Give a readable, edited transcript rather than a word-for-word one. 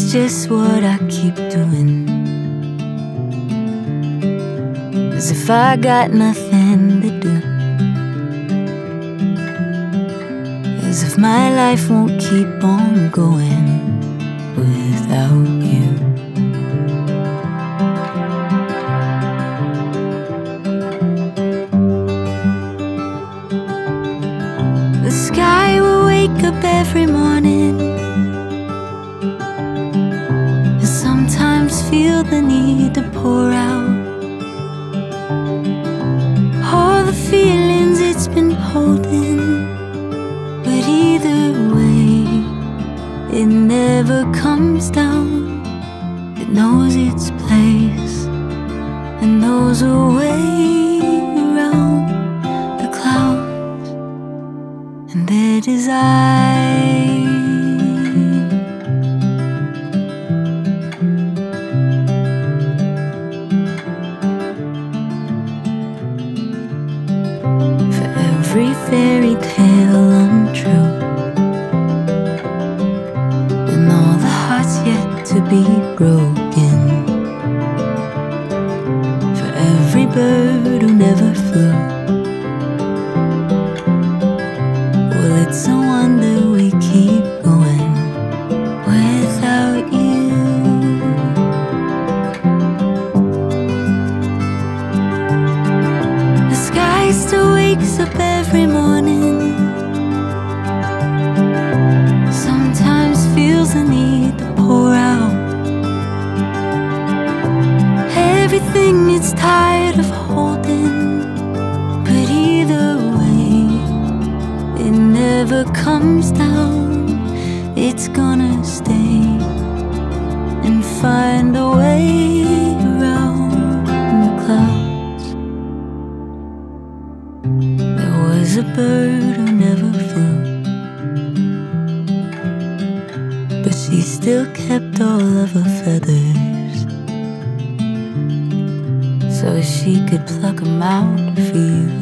just what I keep doing. As if I got nothing to do, as if my life won't keep on going without you. The sky will wake up every morning and sometimes feel the need to pour out all the feelings it's been holding. But either way, it never comes down. It knows its place and knows a way around the clouds and their desire. Every fairy tale untrue, and all the hearts yet to be broken. For every bird who never flew, well, it's a wonder we keep going without you. The sky still wakes up every morning, sometimes feels the need to pour out everything it's tired of holding. But either way, it never comes down. It's gonna stay and find a way around the clouds. Was a bird who never flew, but she still kept all of her feathers, so she could pluck 'em out for you.